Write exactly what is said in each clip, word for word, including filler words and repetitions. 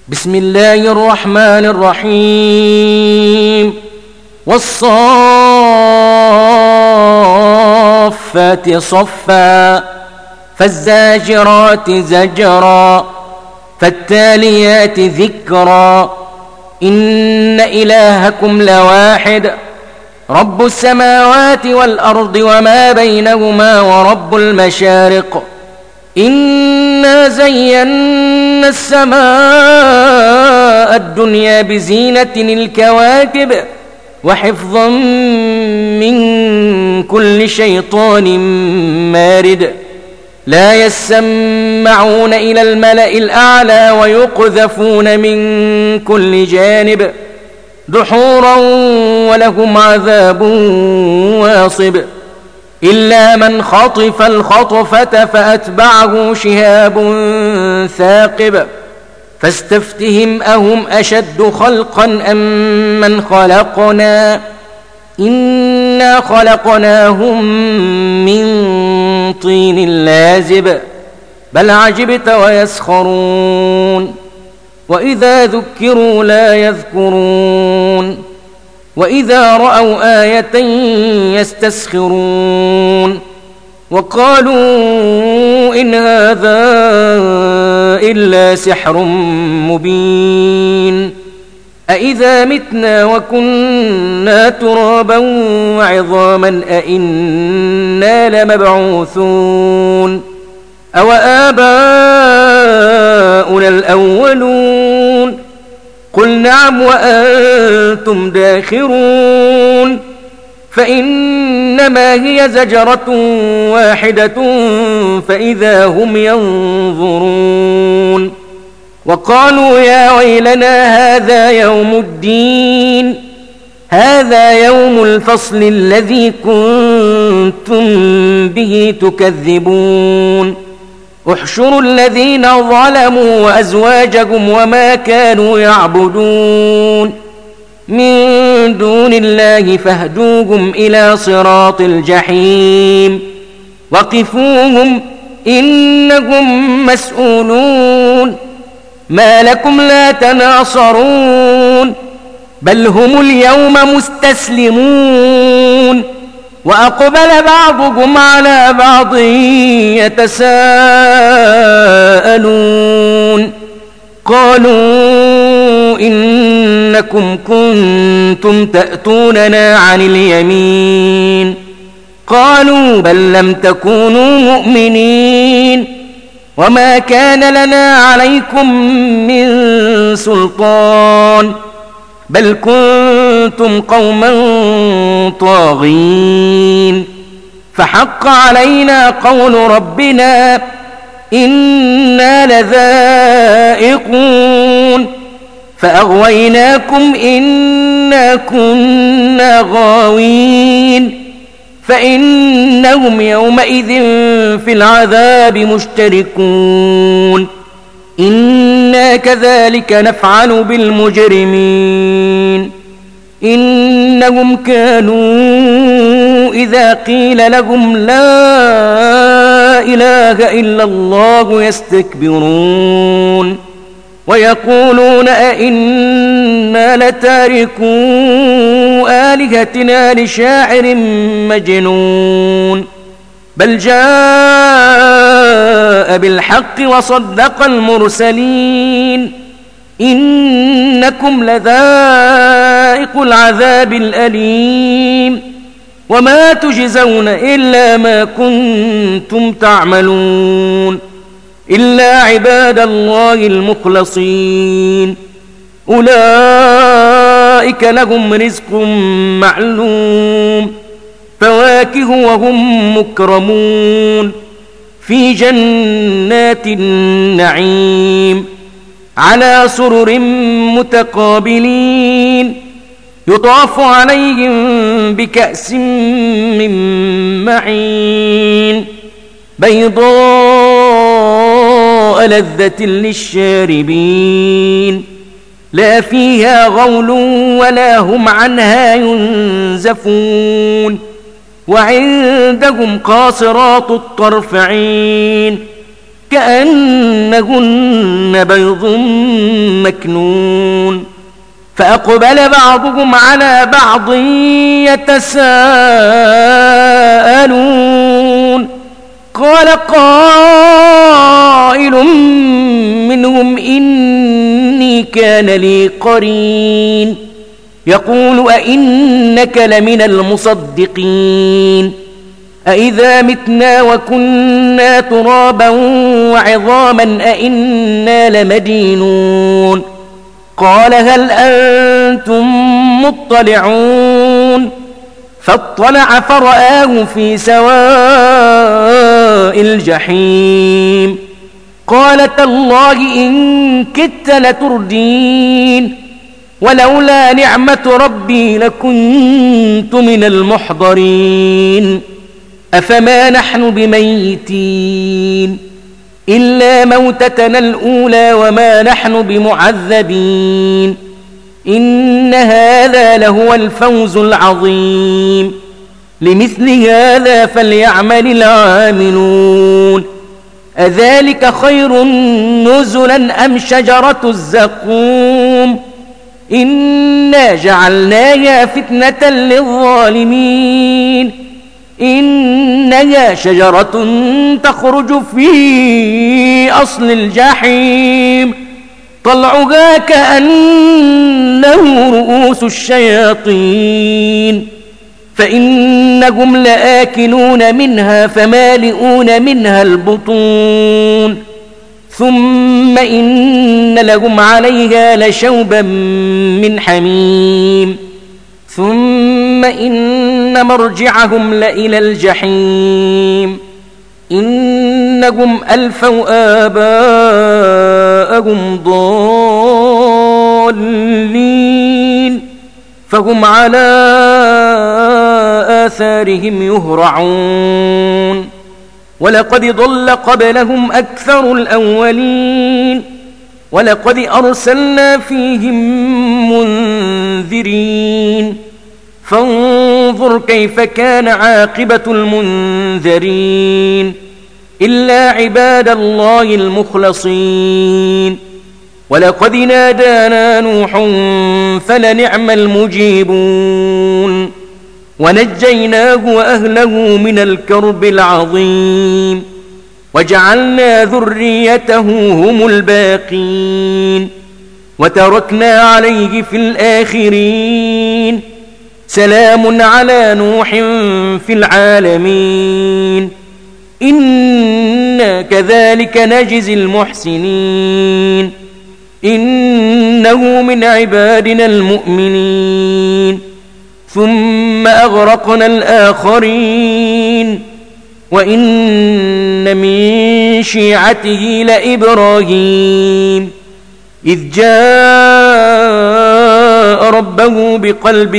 بسم الله الرحمن الرحيم والصافات صفا فالزاجرات زجرا فالتاليات ذكرا إن إلهكم لواحد رب السماوات والأرض وما بينهما ورب المشارق إنا زينا السماء الدنيا بزينة الكواكب وحفظا من كل شيطان مارد لا يسمعون إلى الملأ الأعلى ويقذفون من كل جانب دحورا ولهم عذاب واصب إلا من خطف الخطفة فأتبعه شهاب ثاقب فاستفتهم أهم أشد خلقا أم من خلقنا إنا خلقناهم من طين لازب بل عجبت ويسخرون وإذا ذكروا لا يذكرون وإذا رأوا آية يستسخرون وقالوا إن هذا إلا سحر مبين أإذا متنا وكنا ترابا وعظاما أإنا لمبعوثون أو آباؤنا الأولون قل نعم وأنتم داخرون فإنما هي زجرة واحدة فإذا هم ينظرون وقالوا يا ويلنا هذا يوم الدين هذا يوم الفصل الذي كنتم به تكذبون احشروا الذين ظلموا وأزواجهم وما كانوا يعبدون من دون الله فاهدوهم إلى صراط الجحيم وقفوهم إنهم مسؤولون ما لكم لا تناصرون بل هم اليوم مستسلمون وأقبل بعضهم على بعض يتساءلون قالوا إنكم كنتم تأتوننا عن اليمين قالوا بل لم تكونوا مؤمنين وما كان لنا عليكم من سلطان بل كنتم قوما طاغين فحق علينا قول ربنا إنا لذائقون فأغويناكم إنا كنا غاوين فإنهم يومئذ في العذاب مشتركون إنا كذلك نفعل بالمجرمين إنهم كانوا إذا قيل لهم لا إله إلا الله يستكبرون ويقولون أئنا لتاركو آلهتنا لشاعر مجنون بل جاء بالحق وصدق المرسلين إنكم لذائق العذاب الأليم وما تجزون إلا ما كنتم تعملون إلا عباد الله المخلصين أولئك لهم رزق معلوم فواكه وهم مكرمون في جنات النعيم على سرر متقابلين يطاف عليهم بكأس من معين بيضاء لذة للشاربين لا فيها غول ولا هم عنها ينزفون وعندهم قاصرات الطرف عين كأنهن بيض مكنون فأقبل بعضهم على بعض يتساءلون قال قائل منهم إني كان لي قرين يقول أئنك لمن المصدقين أئذا متنا وكنا ترابا وعظاما أئنا لمدينون قال هل أنتم مطلعون فاطلع فرآه في سواء الجحيم قال تالله إن كدت لتردين ولولا نعمة ربي لكنت من المحضرين أفما نحن بميتين إلا موتتنا الأولى وما نحن بمعذبين إن هذا لهو الفوز العظيم لمثل هذا فليعمل العاملون أذلك خير نزلا أم شجرة الزقوم إنا جعلناها فتنة للظالمين إنها شجرة تخرج في أصل الجحيم طلعها كأنه رؤوس الشياطين فإنهم لآكلون منها فمالئون منها البطون ثم إن لهم عليها لشوبا من حميم ثم إن مرجعهم لإلى الجحيم إنهم ألفوا آباءهم ضالين فهم على آثارهم يهرعون ولقد ضل قبلهم أكثر الأولين ولقد أرسلنا فيهم منذرين فانظر كيف كان عاقبة المنذرين إلا عباد الله المخلصين ولقد نادانا نوح فلنعم المجيبون ونجيناه وأهله من الكرب العظيم وجعلنا ذريته هم الباقين وتركنا عليه في الآخرين سلام على نوح في العالمين إنا كذلك نجزي المحسنين إنه من عبادنا المؤمنين ثم أغرقنا الآخرين وإن من شيعته لإبراهيم إذ جاء ربه بقلب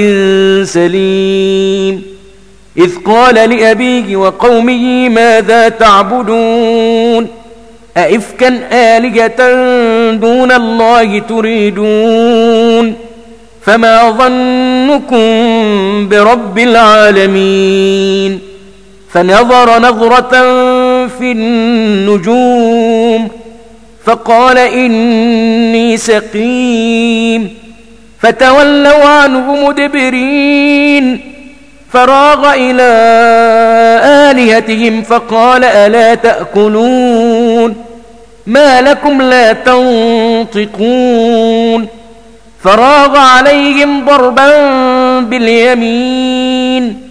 سليم إذ قال لأبيه وقومه ماذا تعبدون أئفكا آلهة دون الله تريدون فما ظنكم برب العالمين فنظر نظرة في النجوم فقال إني سقيم فتولوا عنه مدبرين فراغ إلى آلهتهم فقال ألا تأكلون ما لكم لا تنطقون فراغ عليهم ضربا باليمين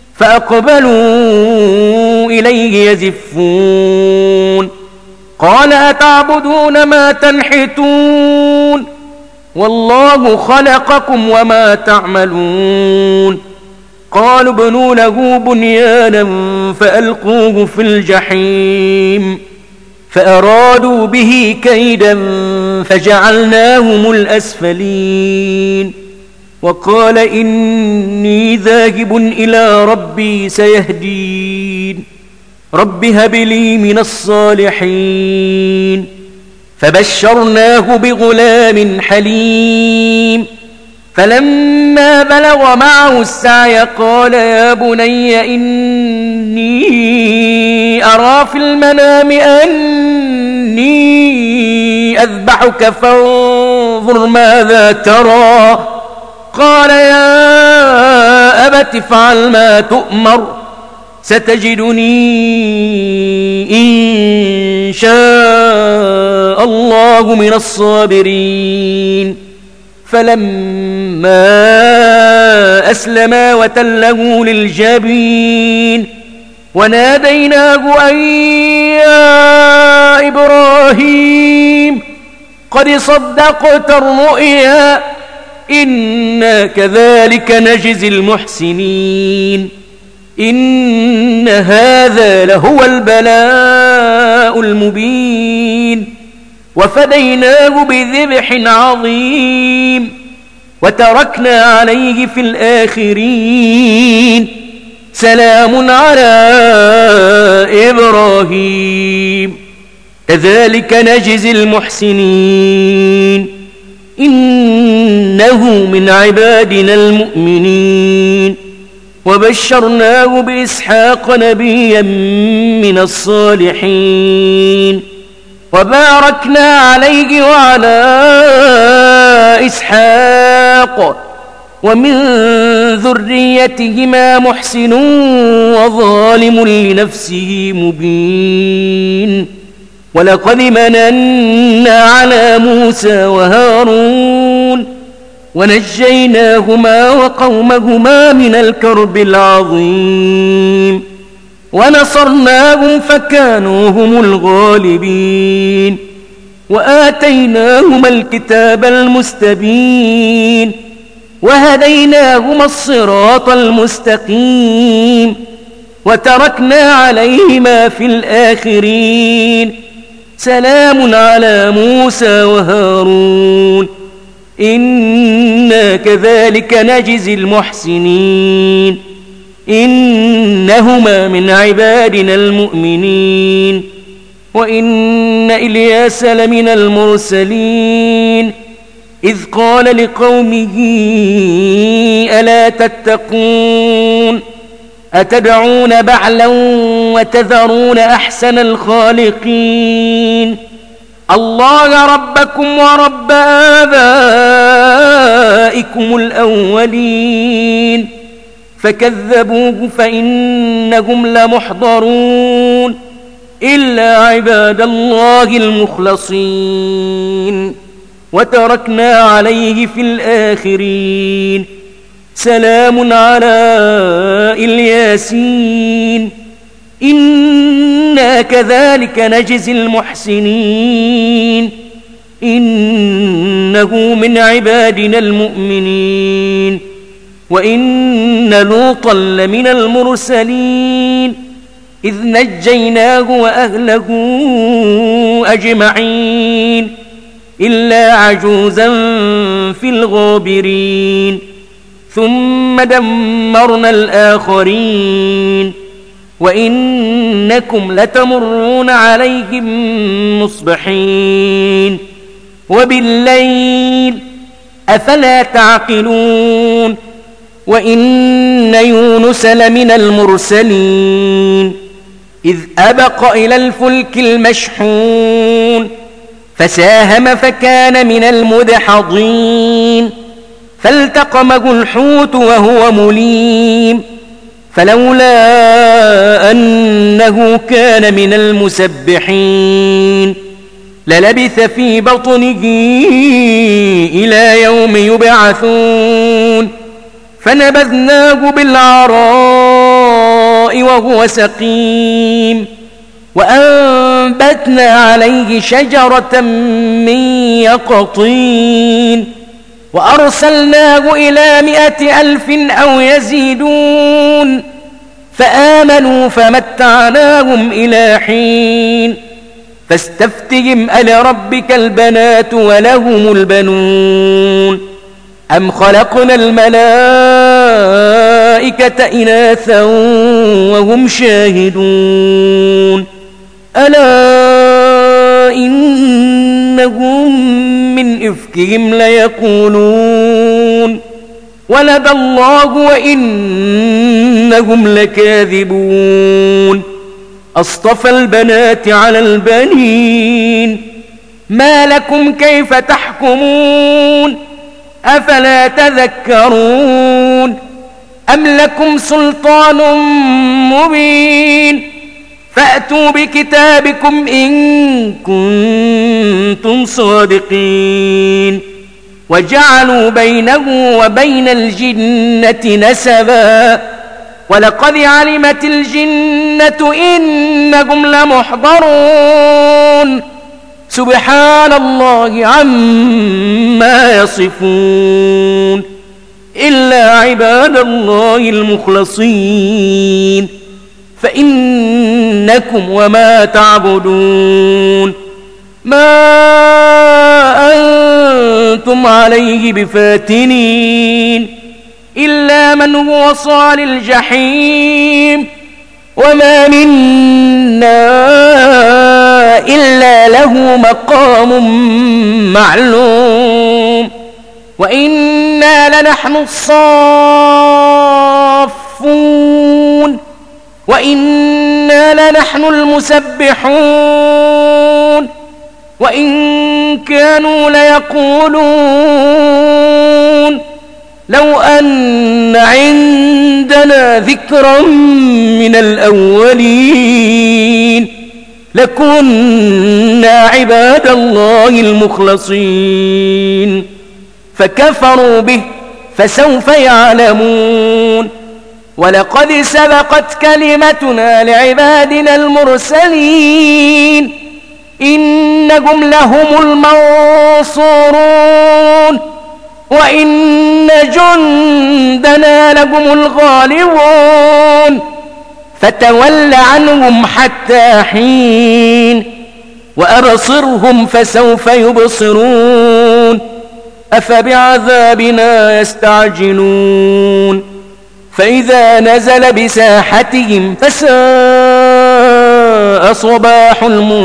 فأقبلوا إليه يزفون قال أتعبدون ما تنحتون والله خلقكم وما تعملون قالوا ابنوا له بنيانا فألقوه في الجحيم فأرادوا به كيدا فجعلناهم الأسفلين وقال إني ذاهب إلى ربي سيهدين رب هب لي من الصالحين فبشرناه بغلام حليم فلما بلغ معه السعي قال يا بني إني أرى في المنام أني أذبحك فانظر ماذا ترى. قال يا أبت افعل ما تؤمر ستجدني إن شاء الله من الصابرين. فلما أسلما وتله للجبين وناديناه أن يا إبراهيم قد صدقت الرؤيا إنا كذلك نجزي المحسنين إن هذا لهو البلاء المبين. وفديناه بذبح عظيم وتركنا عليه في الآخرين سلام على إبراهيم كذلك نجزي المحسنين إنه من عبادنا المؤمنين. وبشرناه بإسحاق نبيا من الصالحين وباركنا عليه وعلى إسحاق ومن ذريتهما محسن وظالم لنفسه مبين. ولقد مننا على موسى وهارون ونجيناهما وقومهما من الكرب العظيم ونصرناهم فكانوا هم الغالبين. وآتيناهما الكتاب المستبين وهديناهما الصراط المستقيم وتركنا عليهما في الآخرين سلام على موسى وهارون إنا كذلك نجزي المحسنين إنهما من عبادنا المؤمنين. وإن إلياس لمن المرسلين إذ قال لقومه ألا تتقون أتدعون بعلا وتذرون أحسن الخالقين الله ربكم ورب آبائكم الأولين. فكذبوه فإنهم لمحضرون إلا عباد الله المخلصين. وتركنا عليه في الآخرين سلام على الياسين إنا كذلك نجزي المحسنين إنه من عبادنا المؤمنين. وإن لوطا لمن المرسلين إذ نجيناه وأهله أجمعين إلا عجوزا في الغابرين ثم دمرنا الآخرين وإنكم لتمرون عليهم مصبحين وبالليل أفلا تعقلون. وإن يونس لمن المرسلين إذ أبق إلى الفلك المشحون فساهم فكان من المدحضين فالتقمه الحوت وهو مليم فلولا أنه كان من المسبحين للبث في بطنه إلى يوم يبعثون فنبذناه بالعراء وهو سقيم وأنبتنا عليه شجرة من يقطين وأرسلناه إلى مائة ألف أو يزيدون فآمنوا فمتعناهم إلى حين فاستفتهم ألربك البنات ولهم البنون أم خلقنا الملائكة إناثا وهم شاهدون ألا إنهم من إفكهم ليقولون ولد الله وإنهم لكاذبون أصطفى البنات على البنين ما لكم كيف تحكمون أفلا تذكرون أم لكم سلطان مبين فأتوا بكتابكم إن كنتم صادقين وجعلوا بينه وبين الجنة نسبا ولقد علمت الجنة إنهم لمحضرون سبحان الله عما يصفون إلا عباد الله المخلصين فإنكم وما تعبدون ما أنتم عليه بفاتنين إلا من هو صال الجحيم وما منا إلا له مقام معلوم وإنا لنحن الصافون وإنا لنحن المسبحون وإن كانوا ليقولون لو أن عندنا ذكرا من الأولين لكنا عباد الله المخلصين فكفروا به فسوف يعلمون ولقد سبقت كلمتنا لعبادنا المرسلين إنهم لهم المنصورون وإن جندنا لهم الغالبون فتول عنهم حتى حين وأبصرهم فسوف يبصرون أفبعذابنا يستعجلون فإذا نزل بساحتهم فساء صباح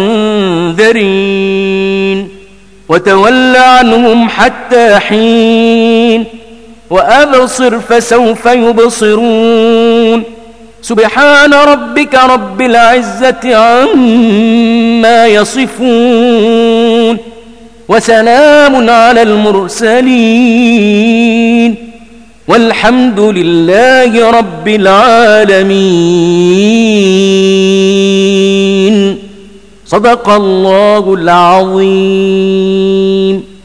المنذرين وتول عنهم حتى حين وأبصر فسوف يبصرون سبحان ربك رب العزة عما يصفون وسلام على المرسلين والحمد لله رب العالمين صدق الله العظيم.